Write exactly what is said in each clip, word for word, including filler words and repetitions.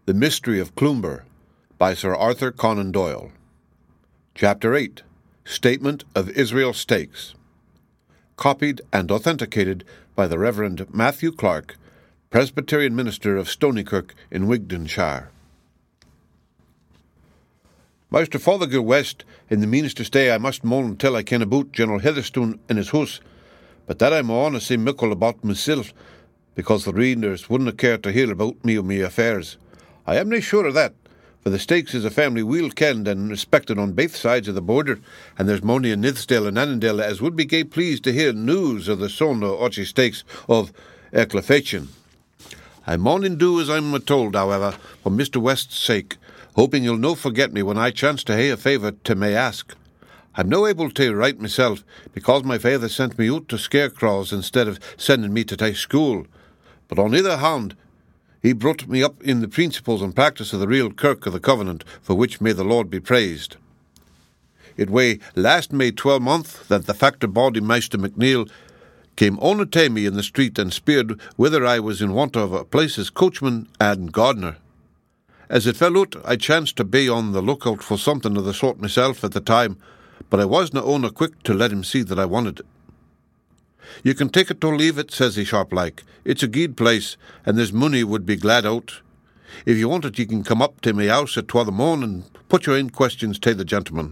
The Mystery of Cloomber by Sir Arthur Conan Doyle. Chapter eight. Statement of Israel Stakes. Copied and authenticated by the Reverend Matthew Clark, Presbyterian Minister of Stonykirk in Wigtonshire. Master Fothergill West, in the means to stay I must moan till I ken aboot General Heatherstone in his house, but that I maun to say mickle about myself, because the readers wouldna care to hear about me or me affairs. I am nae sure of that, for the Stakes is a family weel kenned and respected on both sides of the border, and there's mony in Nithsdale and Annandale as would be gay pleased to hear news of the son of Archie Stakes of Ecclefechan. I maun do as I'm told, however, for Mister West's sake, hoping you'll no forget me when I chance to hae a favour to may ask. I'm no able to write myself, because my father sent me out to scarecrows instead of sending me to tae school. But on either hand, he brought me up in the principles and practice of the real Kirk of the Covenant, for which may the Lord be praised. It way last May twelvemonth that the factor body Maister McNeil came on to me in the street and speered whether I was in want of a place as coachman and gardener. As it fell out, I chanced to be on the lookout for something of the sort myself at the time, but I wasna owner quick to let him see that I wanted it. You can take it or leave it, says he sharp-like. It's a guid place, and there's money would be glad out. If you want it, you can come up to me house at twa the morn and put your own questions to the gentleman.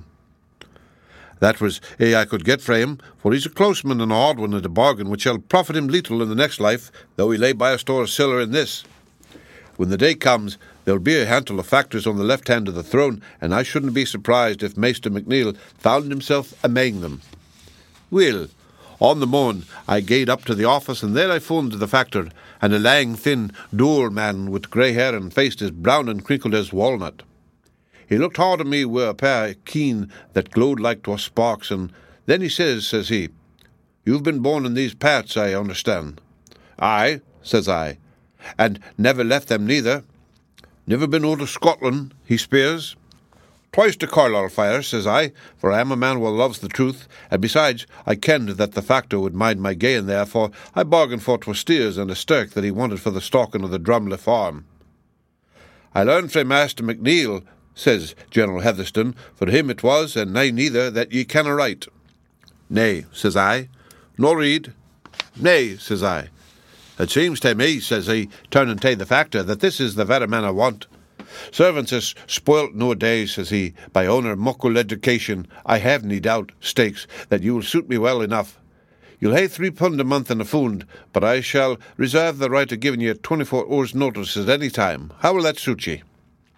That was a I could get frae him, for he's a close man and a hard one at a bargain, which shall profit him little in the next life, though he lay by a store of siller in this. When the day comes, there'll be a handful of factors on the left hand of the throne, and I shouldn't be surprised if Maister McNeil found himself amang them. Well, on the morn, I gaed up to the office, and there I found the factor, and a lang, thin, dour man with grey hair and face as brown and crinkled as walnut. He looked hard at me wi' a pair of keen that glowed like twa sparks, and then he says, says he, "You've been born in these parts, I understand." "Aye," says I, "and never left them neither." "Never been out of Scotland?" he speers. "Twice to Carlisle fire," says I, for I am a man who loves the truth, and besides, I kenned that the factor would mind my gain there, for I bargained for twa steers and a stirk that he wanted for the stalking of the Drumley farm. "I learned frae Master McNeil," says General Heatherstone, "for him it was, and nae neither, that ye canna write." "Nay," says I. "Nor read?" "Nay," says I. "It seems to me," says he, turning to the factor, "that this is the very man I want. Servants is spoilt nowadays," says he, "by owner muckle education. I have nae doubt, Stakes, that you will suit me well enough. You'll hae three pund a month in a fund, but I shall reserve the right of giving you twenty-four hours' notice at any time. How will that suit ye?"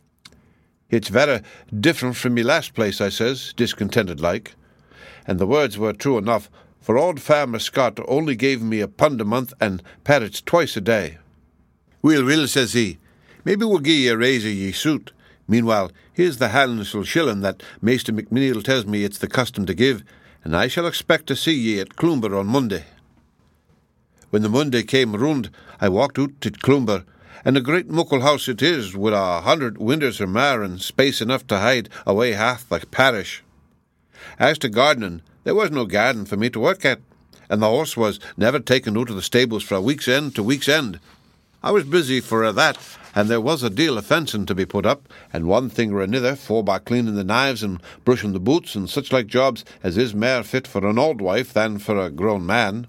"It's very different from me last place," I says, discontented like. And the words were true enough, for old Farmer Scott only gave me a pund a month and parrots twice a day. "Weel, weel," says he, "maybe we'll gie ye a raise of ye suit. Meanwhile, here's the halfsel shilling that Maister McNeil tells me it's the custom to give, and I shall expect to see ye at Cloomber on Monday." When the Monday came round, I walked out to Cloomber, and a great muckle house it is, with a hundred windows or mair, and space enough to hide away half the parish. As to gardening, there was no garden for me to work at, and the horse was never taken out of the stables fra week's end to week's end. I was busy for that, and there was a deal of fencing to be put up, and one thing or another, for by cleaning the knives and brushing the boots and such like jobs as is mair fit for an old wife than for a grown man.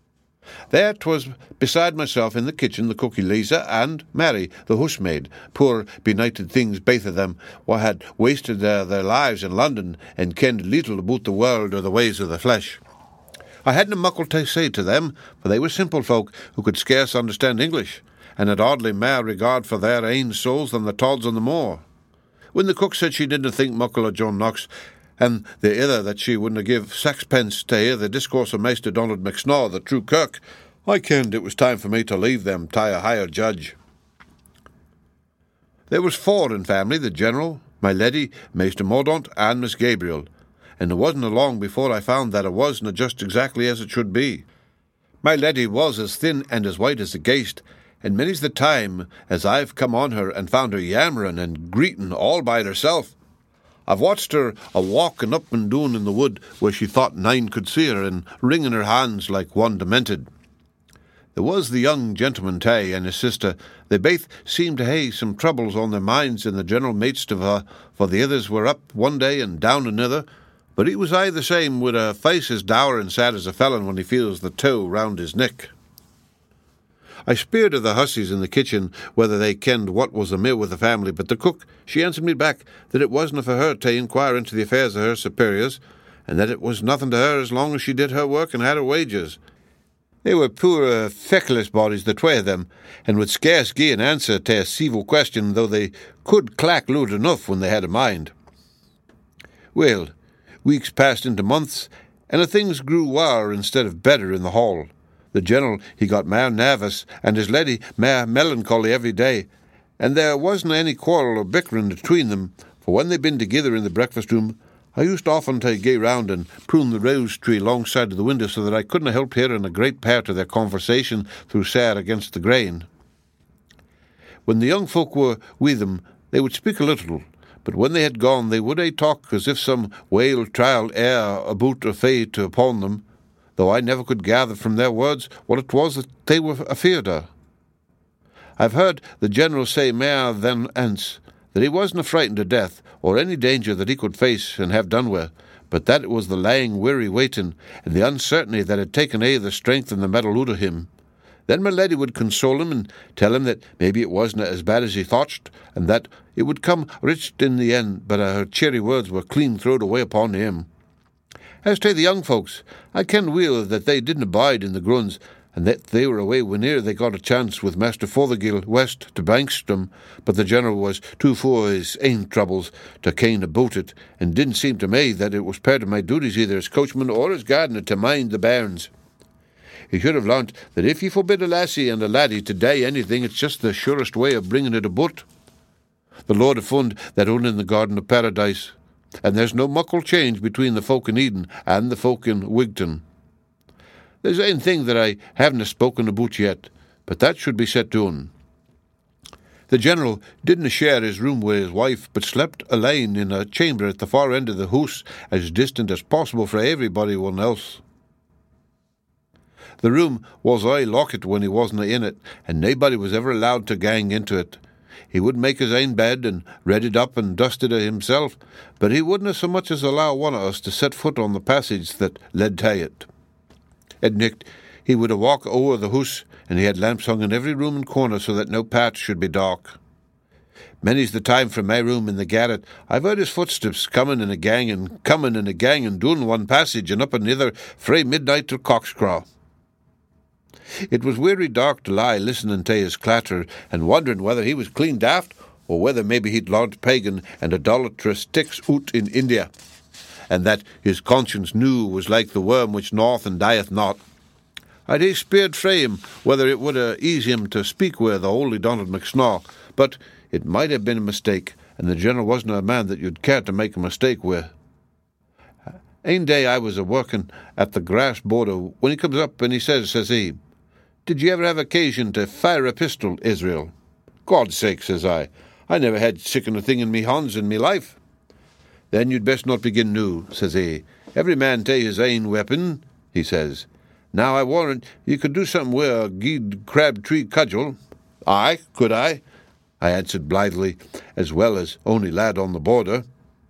There 'twas beside myself in the kitchen the cook Eliza and Mary, the housemaid, poor benighted things baith of them, wha had wasted uh, their lives in London and kenned little about the world or the ways of the flesh. I hadna muckle to say to them, for they were simple folk who could scarce understand English, and had hardly mair regard for their ain souls than the tods on the moor. When the cook said she didn't think muckle of John Knox, and the other that she wouldna give saxpence to hear the discourse of Maister Donald McSnaw, the true Kirk, I kenned it was time for me to leave them to a higher judge. There was four in family, the General, my Leddy, Maister Mordaunt, and Miss Gabriel, and it wasn't long before I found that it wasna just exactly as it should be. My Leddy was as thin and as white as a ghaist, and many's the time as I've come on her and found her yammering and greeting all by herself. I've watched her a-walking up and down in the wood where she thought nine could see her, and wringing her hands like one demented. There was the young gentleman Tay and his sister. They baith seemed to hae some troubles on their minds in the general maidst of her, for the others were up one day and down another, but he was aye the same, with a face as dour and sad as a felon when he feels the tow round his neck. I speered of the hussies in the kitchen whether they kenned what was amiss with the family, but the cook, she answered me back that it wasna for her to inquire into the affairs of her superiors, and that it was nothing to her as long as she did her work and had her wages. They were poor, uh, feckless bodies, the twa of them, and would scarce gie an answer to a civil question, though they could clack loud enough when they had a mind. Well, weeks passed into months, and the things grew waur instead of better in the hall. The general, he got mair nervous, and his lady mair melancholy every day, and there wasna any quarrel or bickering between them, for when they been together in the breakfast-room, I used often to gae round and prune the rose tree alongside of the window so that I couldna help hearing a great part of their conversation through Sarah against the grain. When the young folk were with them, they would speak a little, but when they had gone, they would aye talk as if some whale trial ere aboot a fate upon them, though I never could gather from their words what it was that they were afeard of. I've heard the general say mair than ance that he wasna frightened to death, or any danger that he could face and have done with, but that it was the lying weary waiting, and the uncertainty that had taken a' the strength and the mettle out of him. Then my lady would console him and tell him that maybe it wasna as bad as he thought, and that it would come richt in the end, but uh, her cheery words were clean throwed away upon him. As to the young folks, I ken weel that they didn't abide in the grunds, and that they were away whene'er they got a chance with Master Fothergill west to Bankston, but the general was too full of his ain troubles to ken about it, and didn't seem to me that it was part of my duties either as coachman or as gardener to mind the bairns. He should have learnt that if you forbid a lassie and a laddie to die anything, it's just the surest way of bringing it aboot. The Lord have fund that on in the Garden of Paradise, and there's no muckle change between the folk in Eden and the folk in Wigton. There's ane thing that I haven't spoken about yet, but that should be set down. The general didn't share his room with his wife, but slept alane in a chamber at the far end of the house, as distant as possible fra everybody one else. The room was aye locked when he wasna in it, and nobody was ever allowed to gang into it. He would make his ain bed and read it up and dusted it himself, but he wouldna so much as allow one of us to set foot on the passage that led to it. At night he would a walk over the house, and he had lamps hung in every room and corner so that no part should be dark. Many's the time from my room in the garret I've heard his footsteps coming in a gang and coming in a gang and down one passage and up another frae midnight till cockscraw. It was weary dark to lie listening to his clatter and wondering whether he was clean daft or whether maybe he'd learnt pagan and idolatrous ticks out in India, and that his conscience knew was like the worm which gnaweth and dieth not. I'd hae speered frae him whether it would uh, ease him to speak with the holy Donald McSnaw, but it might have been a mistake, and the general wasn't a man that you'd care to make a mistake with. Ane day I was a-working at the grass border when he comes up and he says, says he, "Did you ever have occasion to fire a pistol, Israel?" "God's sake," says I, "I never had siccan a thing in me hands in me life." "Then you'd best not begin new," says he. "Every man take his ain weapon," he says. "Now I warrant you could do something with a geed crab-tree cudgel." "Aye, could I?" I answered blithely, as well as only lad on the border.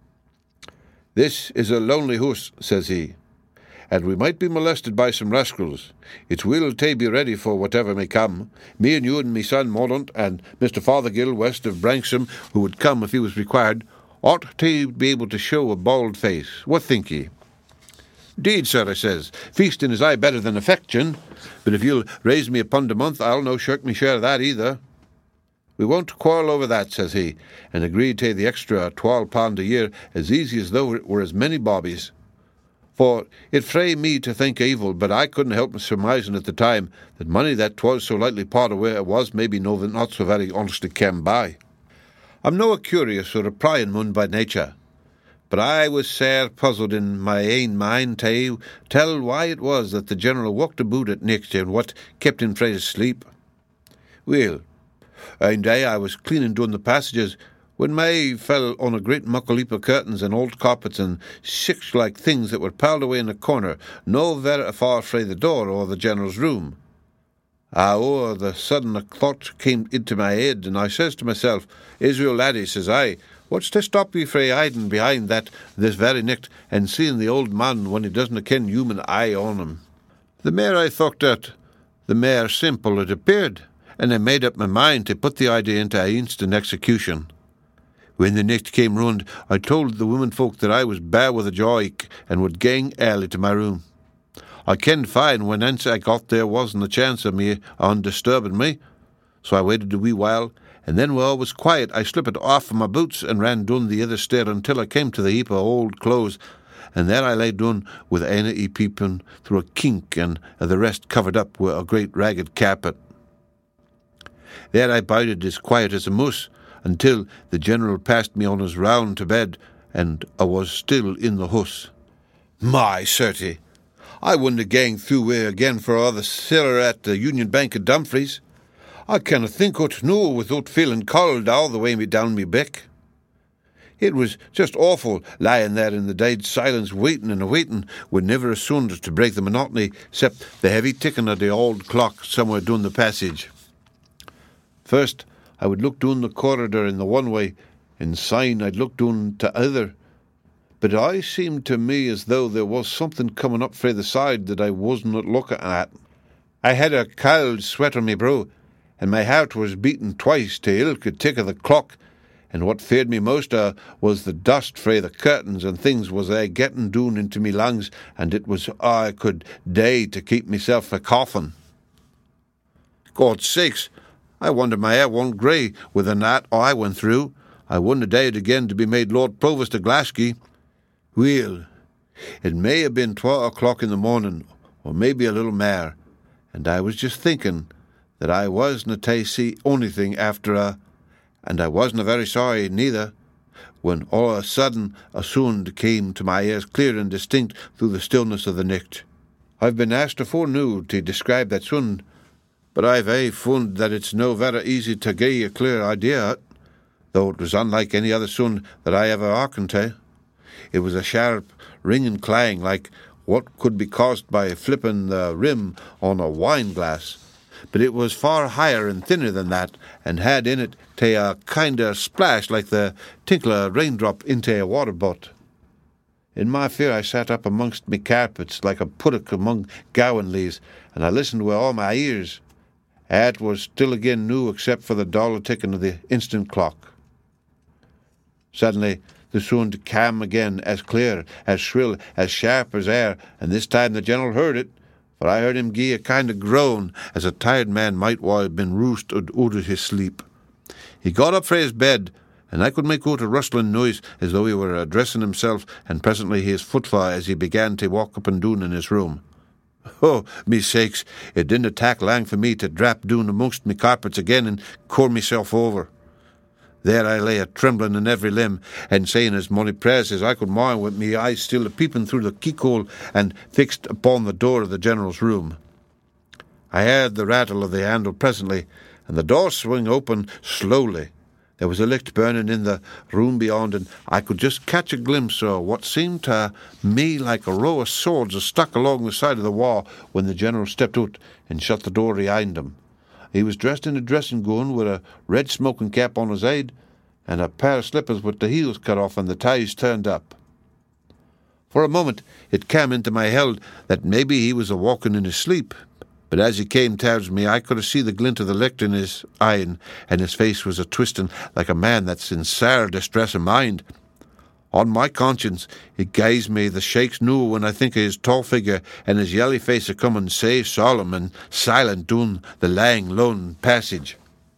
"This is a lonely hoose," says he, "and we might be molested by some rascals. It's well to be ready for whatever may come. Me and you and me son Mordaunt and Mister Fothergill west of Branksome, who would come if he was required, ought to be able to show a bald face. What think ye?" "'Deed, sir," I says, "feasting is aye better than affection, but if you'll raise me a pund a month, I'll no shirk me share of that either." "We won't quarrel over that," says he, and agreed to the extra twelve pound a year as easy as though it were as many bobbies. For it fray me to think evil, but I couldn't help surmising at the time that money that 'twas so lightly parted where it was maybe no not so very honestly came by. I'm no a curious or a prying mun by nature, but I was sair puzzled in my ain mind to tell why it was that the general walked about at nicht and what kept him frae his sleep. Well, ane day I was cleaning down the passages when my eye fell on a great muckle heap of curtains and old carpets and sic-like things that were piled away in a corner, no verra far frae the door or the general's room. Ah, oh, the sudden a thought came into my head, and I says to myself, Israel laddie, says I, what's to stop you frae hiding behind that this very nicht and seeing the old man when he doesn't ken human eye on him? The mair I thought it, the mair simple it appeared, and I made up my mind to put the idea into instant execution. When the nicht came round, I told the women folk that I was bare with a joy and would gang early to my room. I kenned fine when ance I got there wasn't a chance of me undisturbing me, so I waited a wee while, and then when all was quiet I slipped off of my boots and ran down the other stair until I came to the heap of old clothes, and there I lay down with ane o' peeping through a kink and the rest covered up with a great ragged carpet. There I bided as quiet as a moose until the General passed me on his round to bed, and I was still in the house. My certy! I wouldn't gang through way again for all the siller at the Union Bank of Dumfries. I canna think o't noo without feeling cold all the way me down me beck. It was just awful lying there in the dead silence waiting and waiting with never a sound to break the monotony except the heavy ticking of the old clock somewhere down the passage. First I would look down the corridor in the one way, and syne I'd look down to other. But I seemed to me as though there was something coming up frae the side that I wasn't looking at. I had a cold sweat on me brow, and my heart was beating twice to ilka tick of the clock, and what feared me most uh, was the dust frae the curtains and things was I getting down into me lungs, and it was I could dae to keep myself frae coughing. God's sakes, I wonder my hair wasn't grey with the night I went through. I wouldn't have daed again to be made Lord Provost of Glasgow. Well, it may have been twelve o'clock in the morning, or maybe a little mair, and I was just thinking that I wasna to see onything after a, and I wasna very sorry neither, when all of a sudden a sound came to my ears clear and distinct through the stillness of the nicht. I've been asked afore noo to describe that sound, but I've aye found that it's no very easy to gie a clear idea o't, though it was unlike any other sound that I ever hearkened to. It was a sharp, ringing clang like what could be caused by flipping the rim on a wine-glass, but it was far higher and thinner than that, and had in it ta a kind of splash like the tinkle of a raindrop into a water butt. In my fear I sat up amongst me carpets like a puddock among gowan leaves, and I listened with all my ears. It was still again new except for the dull ticking of the instant clock. Suddenly the sound came again, as clear, as shrill, as sharp as air, and this time the General heard it, for I heard him gie a kind of groan, as a tired man might wha had been roosted out of his sleep. He got up frae his bed, and I could make out a rustling noise as though he were addressing himself, and presently his footfall as he began to walk up and down in his room. Oh, me sakes, it didn't tak lang for me to drap down amongst me carpets again and core myself over. There I lay a-trembling in every limb, and saying as mony prayers as I could mind with me eyes still a-peeping through the keyhole and fixed upon the door of the General's room. I heard the rattle of the handle presently, and the door swung open slowly. There was a licht burning in the room beyond, and I could just catch a glimpse of what seemed to me like a row of swords stuck along the side of the wall when the General stepped out and shut the door behind him. He was dressed in a dressing gown with a red smoking cap on his head, and a pair of slippers with the heels cut off and the ties turned up. For a moment it came into my head that maybe he was a-walking in his sleep, but as he came towards me I could see the glint of the licht in his eye, and his face was a-twisting like a man that's in sair distress of mind. On my conscience, it gies me the shakes noo when I think of his tall figure and his yelly face a coming sae solemn and silent down the lang, lone passage.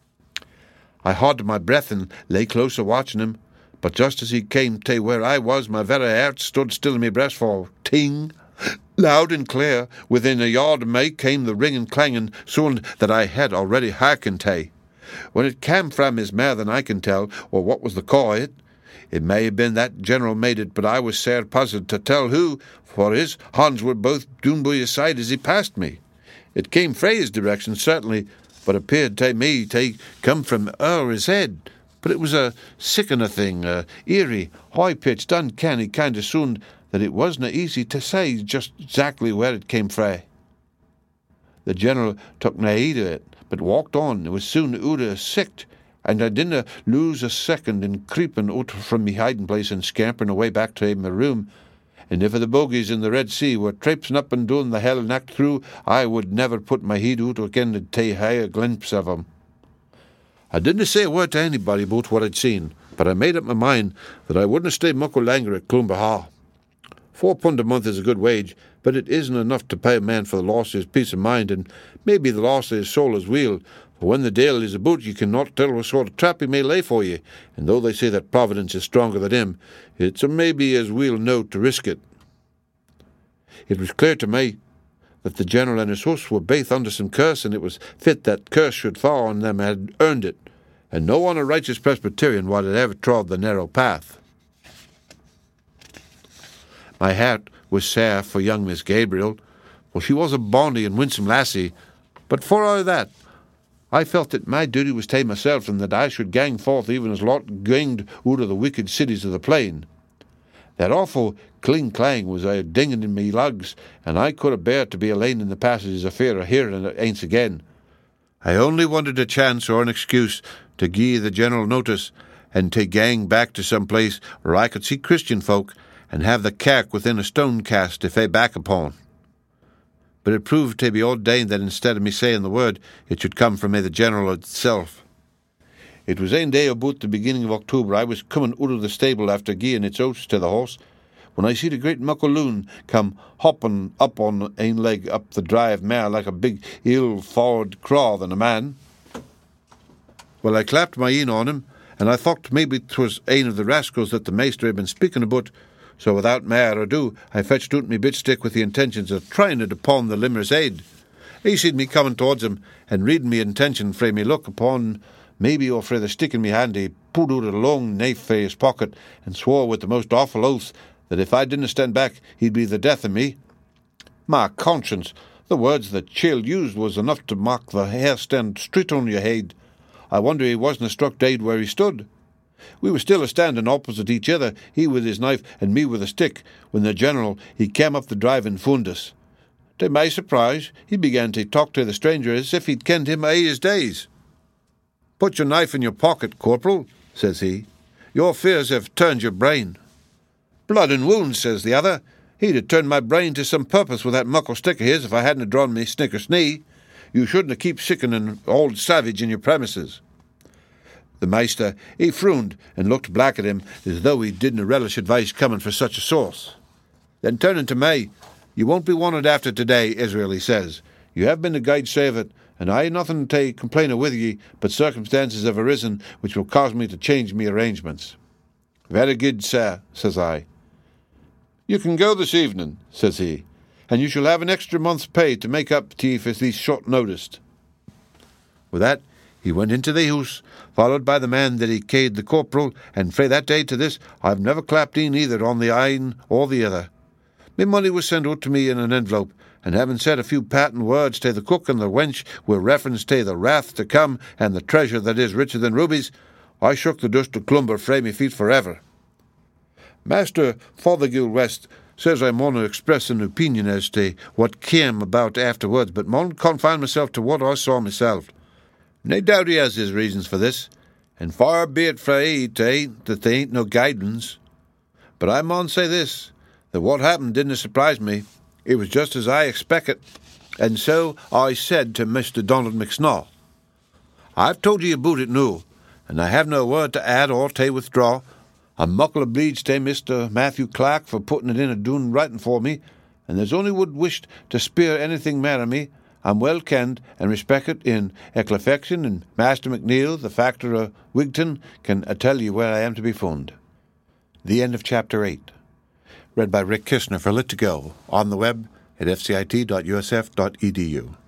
I haud my breath and lay close a watching him, but just as he came to where I was, my very heart stood still in me breast, for ting, loud and clear, within a yard of me came the ringing clanging sound that I had already hearkened to. When it came from his mare than I can tell, or what was the cause of it. It may have been that General made it, but I was sair puzzled to tell who, for his hands were both doon by his side as he passed me. It came frae his direction, certainly, but appeared to me to come from o'er his head. But it was a sickening thing, a eerie, high-pitched, uncanny kind of sound that it wasna easy to say just exactly where it came frae. The General took nae heed of it, but walked on, and was soon out of sicht, and I didna lose a second in creeping out from me hiding place and scampering away back to my room. And if the bogies in the Red Sea were traipsing up and down the hell night through, I would never put my head out again to take a glimpse of 'em. I didna say a word to anybody about what I'd seen, but I made up my mind that I wouldna stay muckle longer at Clonbaha. Four pund a month is a good wage, but it isn't enough to pay a man for the loss of his peace of mind, and maybe the loss of his soul as well. For when the deil is about, you cannot tell what sort of trap he may lay for you, and though they say that Providence is stronger than him, it's a maybe as well know to risk it. It was clear to me that the General and his host were baith under some curse, and it was fit that curse should fall on them had earned it, and no one a righteous Presbyterian would have ever trod the narrow path. My heart was sair for young Miss Gabriel, for she was a bonny and winsome lassie, but for all that, I felt that my duty was to myself, and that I should gang forth even as Lot ganged out of the wicked cities of the plain. That awful cling-clang was a dinging in me lugs, and I could have bear to be alone in the passages of fear of hearing it aince again. I only wanted a chance or an excuse to gie the General notice, and to gang back to some place where I could see Christian folk, and have the kirk within a stone cast to fay back upon. But it proved to be ordained that instead of me saying the word, it should come from me the General itself. It was ane day about the beginning of October. I was coming out of the stable after gieing its oats to the horse, when I see the great muckle loon come hopping up on ane leg up the drive mare like a big ill-forward craw than a man. Well, I clapped my een on him, and I thought maybe 'twas ane of the rascals that the maester had been speaking about, so without mair ado I fetched out my bitstick with the intentions of trying it upon the limmer's aid. He seed me coming towards him, and reading me intention frae me look upon maybe or frae the stick in me hand, he pulled out a long knife frae his pocket, and swore with the most awful oaths that if I didn't stand back, he'd be the death of me. My conscience, the words the chiel used was enough to mak the hair stand straight on your head. I wonder he wasn't struck dead where he stood. We were still a-standing opposite each other, he with his knife and me with a stick, when the General, he came up the drive and found us. To my surprise, he began to talk to the stranger as if he'd kenned him a' his days. "Put your knife in your pocket, Corporal," says he. "Your fears have turned your brain." "Blood and wounds," says the other. "He'd have turned my brain to some purpose with that muckle stick of his if I hadn't drawn me snicker-snee. You shouldn't have keep sicking an old savage in your premises." The maister, he frowned and looked black at him as though he didn't relish advice coming for such a source. Then turning to me, "You won't be wanted after today, Israel," he says. "You have been a guide save it, and I have nothing to complain of with ye, but circumstances have arisen which will cause me to change me arrangements." "Very good, sir," says I. "You can go this evening," says he, "and you shall have an extra month's pay to make up to ye for these short noticed." With that, he went into the house, followed by the man that he ca'd the corporal, and frae that day to this I've never clapped in either on the ane or the other. My money was sent out to me in an envelope, and having said a few patent words to the cook and the wench with reference to the wrath to come and the treasure that is richer than rubies, I shook the dust of Clumber frae me feet for ever. Master Fothergill West says I maun express an opinion as to what came about afterwards, but maun confine myself to what I saw myself. Nae doubt he has his reasons for this, and far be it frae he to ain't that they ain't no guidance. But I maun say this, that what happened didn't surprise me. It was just as I expected, and so I said to Mister Donald McSnaw. I've told ye about it noo, and I have no word to add or to withdraw. I'm muckle obleeged to Mister Matthew Clark for putting it in a doon writing for me, and there's only would wished to speir anything mair of me. I'm well kenned and respected in Ecclefection, and Master McNeil, the factor of Wigton, can uh, tell you where I am to be found. The end of chapter eight. Read by Rick Kishner for Lit to Go, on the web at f c i t dot u s f dot e d u.